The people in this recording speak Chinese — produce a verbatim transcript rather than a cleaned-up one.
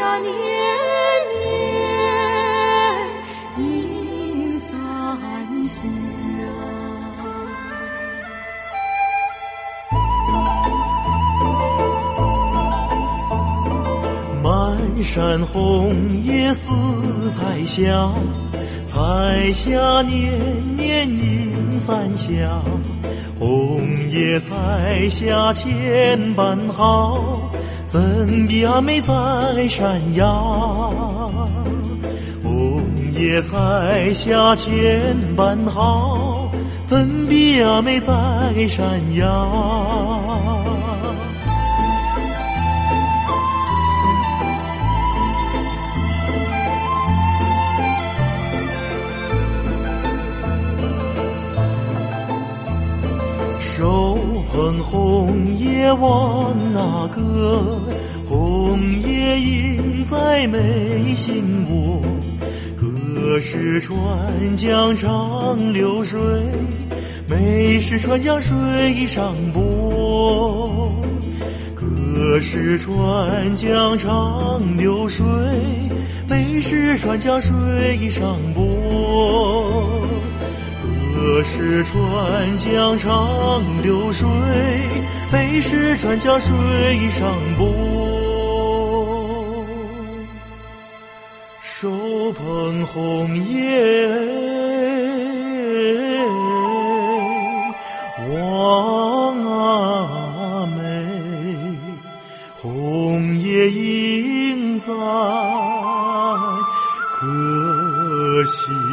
年年迎三峡。 满山红叶似彩霞，彩霞年年迎三峡。红叶彩霞千般好，怎比阿妹在山崖？红叶彩霞千般好，怎比阿妹在山崖？手捧红叶往哪个？红叶映在眉心窝。歌是川江长流水，眉是川江水上波。歌是川江长流水，眉是川江水上波。歌是川江长流水，眉是川江水上波。手捧红叶望阿妹，红叶映在可心。